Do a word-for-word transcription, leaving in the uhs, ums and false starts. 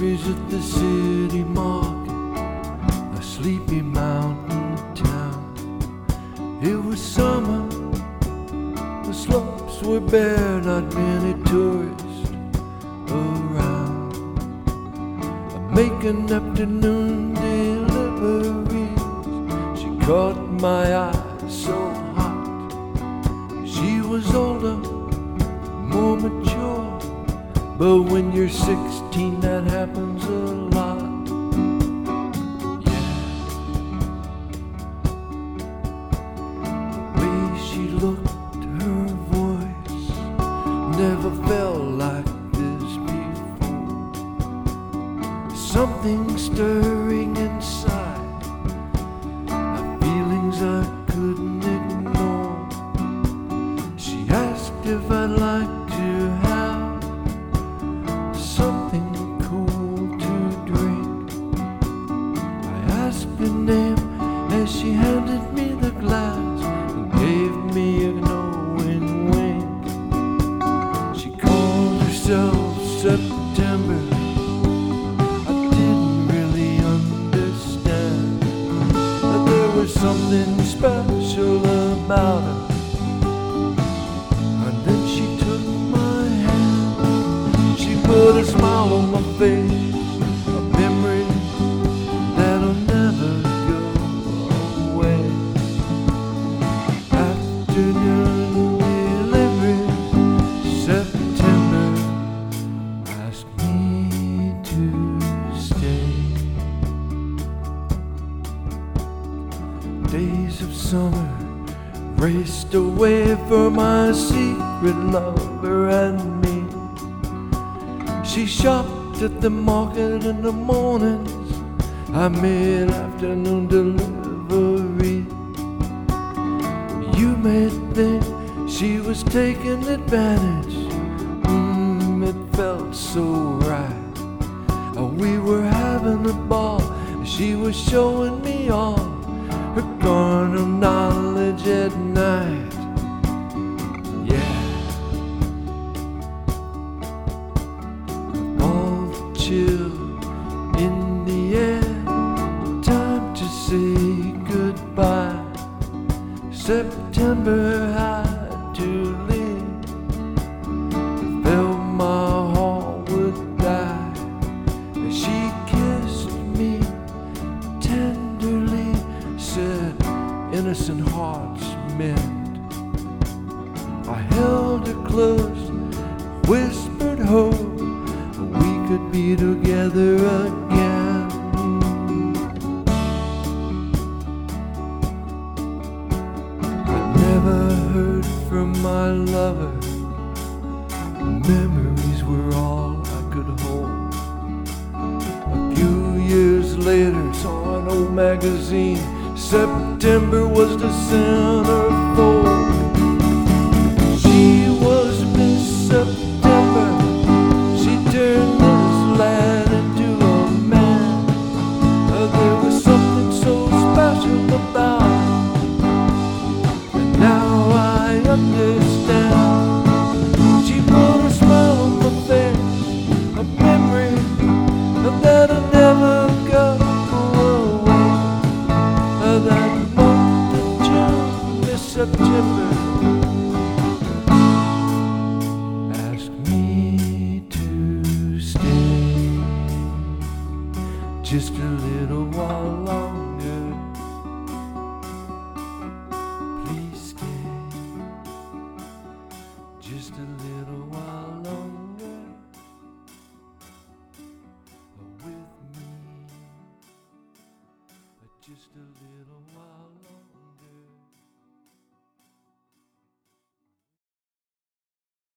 visit the city market, a sleepy mountain town. It was summer, the slopes were bare, not many tourists around. I'm making afternoon deliveries. She caught my eye so hot. She was older, more mature, but when you're sixteen that happens a lot. Yeah. The way she looked, her voice never felt like this before. Something stirring inside, my feelings I couldn't ignore. She asked if I'd like to have something cool to drink. I asked her name as she handed me the glass and gave me a knowing wink. She called herself September. I didn't really understand that there was something special about her. And then she took my hand. She put a smile on my face, a memory that'll never go away. Afternoon delivery, September asked me to stay. Days of summer raced away for my secret lover and me. She shopped at the market in the mornings. I made afternoon delivery. You may think she was taking advantage. Mm, it felt so right. We were having a ball. She was showing me all her carnal knowledge at night. Yeah. All the chill in the air, time to say goodbye. September had to leave. I felt my heart would die. She kissed me tenderly, said innocent hearts mend. I held her close, whispered hope we could be together again. I never heard from my lover. Memories were all I could hold. A few years later, saw an old magazine. September was the centerfold. She was Miss September. She turned this lad into a man. Uh, there was something so special about her, and now I understand. She put a smile on my face, a memory that'll never go away. Uh, that month of June, Miss September asked me to stay just a little while longer. Please stay just a little while longer with me, just a little